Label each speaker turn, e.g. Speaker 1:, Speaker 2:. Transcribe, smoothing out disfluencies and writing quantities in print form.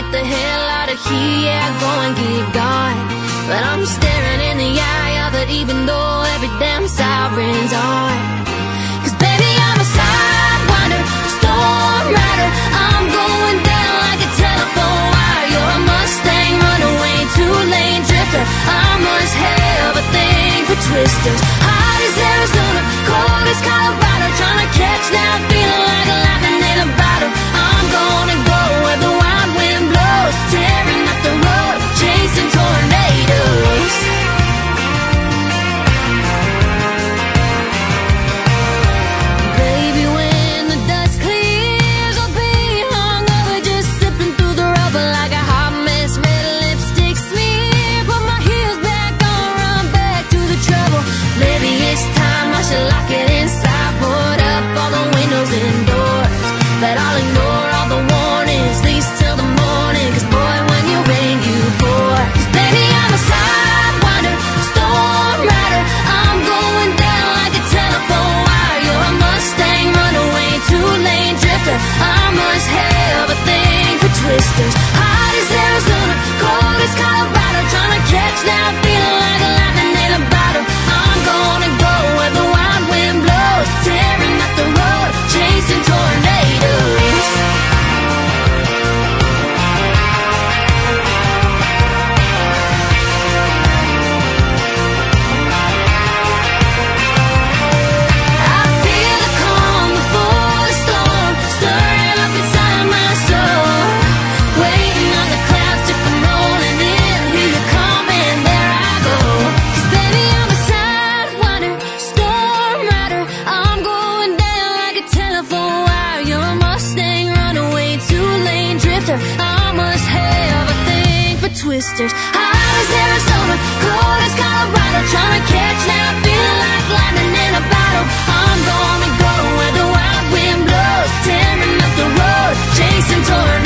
Speaker 1: the hell out of here, yeah, go and get gone. But I'm staring in the eye of it, even though every damn siren's on. 'Cause baby, I'm a sidewinder, storm rider. I'm going down like a telephone wire. You're a Mustang, runaway, two-lane drifter. I must have a thing for twisters. Hot as Arizona, cold as Colorado, trying to catch that feeling like lightning in a bottle. I'm gonna go where the wild wind blows, tearing up the road, chasing tornadoes. Baby, when the dust clears, I'll be hungover, just sipping through the rubber like a hot mess. Red lipstick smear, put my heels back on, run back to the trouble. Maybe it's time I should lock it inside, put up all the windows and doors, but I'll ignore all the warnings, at least till the morning. 'Cause boy, when you rain, you pour. 'Cause baby, I'm a sidewinder, storm rider. I'm going down like a telephone wire. You're a Mustang, runaway, two-lane drifter. I must have a thing for twisters. Hot as Arizona, cold as Colorado, trying to catch that feeling like lightning in a bottle. I'm gonna go where the wild wind blows, tearing up the road, chasing tornadoes. I feel the calm before the storm, stirring up inside my soul, waiting on the clouds to come rolling in. Here you come and there I go. 'Cause baby, I'm a sidewinder, storm rider. I'm going down like a telephone wire. You're a Mustang, runaway, two-lane drifter. I must have a thing for twisters. Hot as Arizona, cold as Colorado, trying to catch that feeling like lightning in a bottle. I'm gonna go where the wild wind blows, tearing up the road, chasing tornadoes.